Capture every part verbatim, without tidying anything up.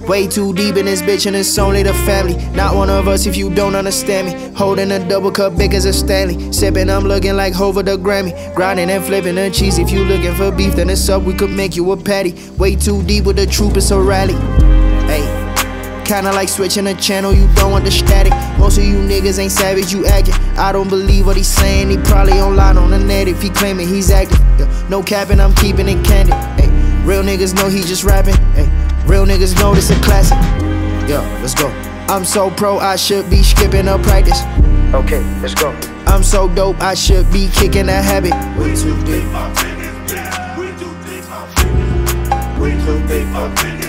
Way too deep in this bitch and it's only the family. Not one of us if you don't understand me. Holding a double cup big as a Stanley. Sipping, I'm looking like Hova the Grammy. Grinding and flipping the cheese. If you looking for beef, then it's up, we could make you a patty. Way too deep with the troop, it's a rally. Ayy. Kinda like switching the channel, you don't want the static. Most of you niggas ain't savage, you acting. I don't believe what he's saying, he probably online on the net if he claiming he's active. Yeah, no capping, I'm keeping it candid. Ay, real niggas know he just rapping. Ay, real niggas know this a classic. Yo, let's go. I'm so pro, I should be skipping up practice. Okay, let's go. I'm so dope, I should be kicking that habit. Way too deep. We too deep, my fingers. We too deep, my fingers.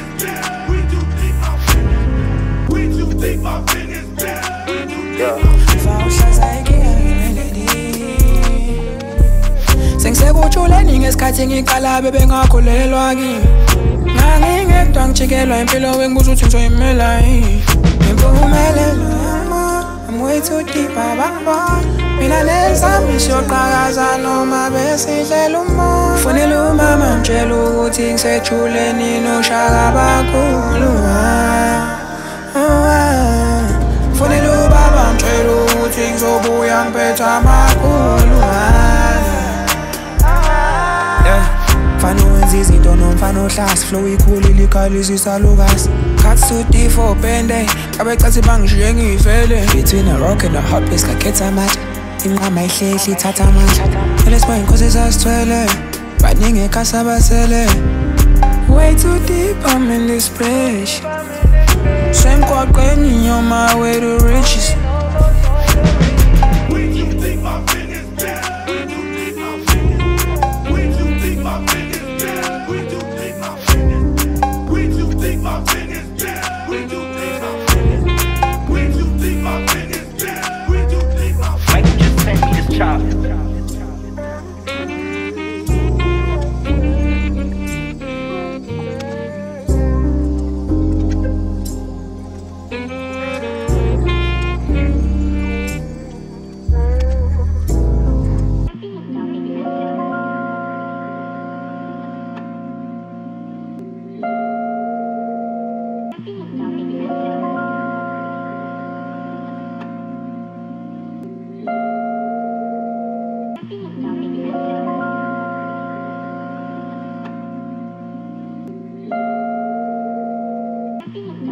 Sengsekujuleni ngesikhathi ngiqala bebengakholelwa kimi. Ngangingedwa ngijikelwa impilo wengibuza ukuthi ngizoyimela yini. Impumelelo yami, I'm way too deep abangibona. Mina nesami siyoqhakaza noma besidlela umoya. Kufanele umama ngitshela ukuthi ngisejuleni noshaka abakhulu. Kufanele ubaba ngitshela ukuthi ngizobuya ngiphethe amakhulu. Mfana wenza izinto nomfana ohlasi. Flow ikhulu ilikhalisa isalukazi. Cuts too deep for band aid. Abecathi bangishiye ngivele. Between a rock and a hot place ngakhetha amatshe. Inqama ihlehla ithatha amandla. Elesiba inkosi sasithwele. Baningi ekhasa basele. Way too deep, I'm in this place. Semgwaqweni, on my way to riches. We too deep, my fingers down. We too deep, my fingers. We too deep, my fingers down. We too deep, my fingers. We too deep, my fingers down. We too deep, my fingers. We too deep, my fingers down. We too deep, my fingers. Mike just sent me this chop. Thank you.